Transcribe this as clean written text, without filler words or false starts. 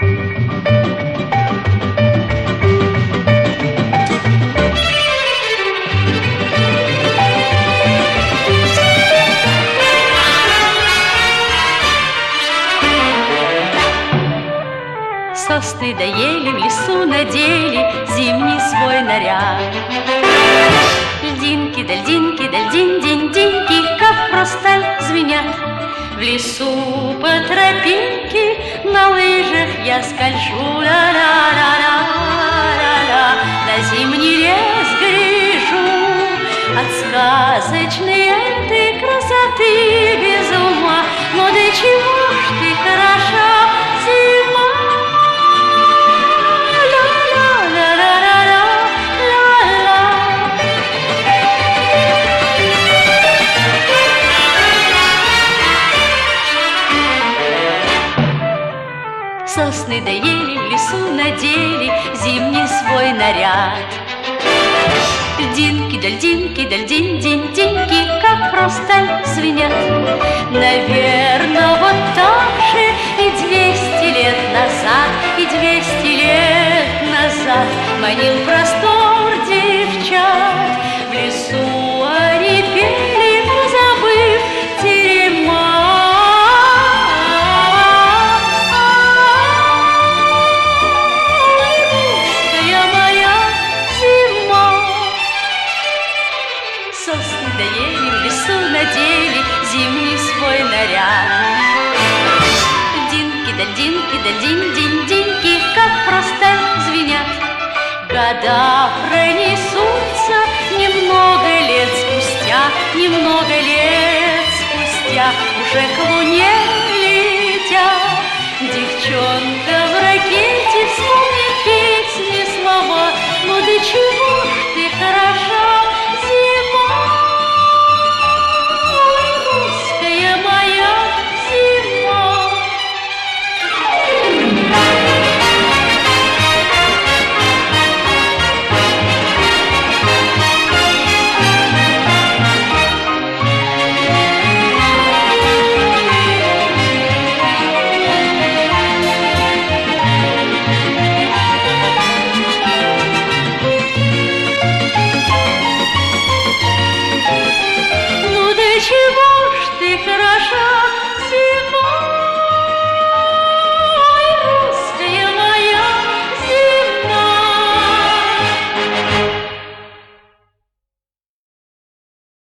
Сосны да ели в лесу надели зимний свой наряд. Льдинки да льдинки да льдинь-динь-диньки, как хрусталь звенят. В лесу по тропинке на лыжах я скольжу, ла-ла-ла-ла-ла-ла, на зимний лес гляжу. От сказочной этой красоты без ума, но до чего ж ты хороша, зима? Сосны да ели в лесу надели зимний свой наряд. Льдинки да льдинки да льдинь-динь-диньки, как хрусталь звенят. Наверно, вот так же и 200 лет назад, и 200 лет назад манил простор девчат. В лесу они пели, позабыв терема. Сосны да ели в лесу надели зимний свой наряд. Льдинки да льдинки да динь-динь-диньки, как хрусталь звенят. Года пронесутся немного лет спустя, немного лет спустя уже к луне